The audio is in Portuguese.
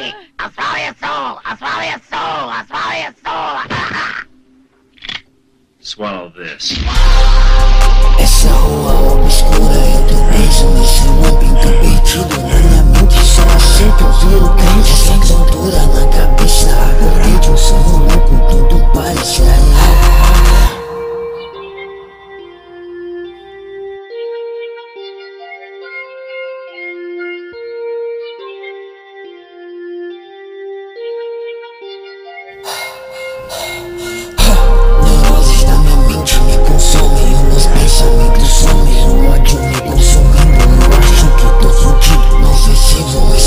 Swallow this. Essa rua obscura eu tô preso nesse looping, tô perdido na minha mente. Só aceito ouvir o crente, essa cantora na cabeça. Acordei de um sono louco, tudo parece real. Neuroses na minha mente me consomem, os meus pensamentos somem, o ódio me consumindo. Eu acho que tô fudido, não sei se vou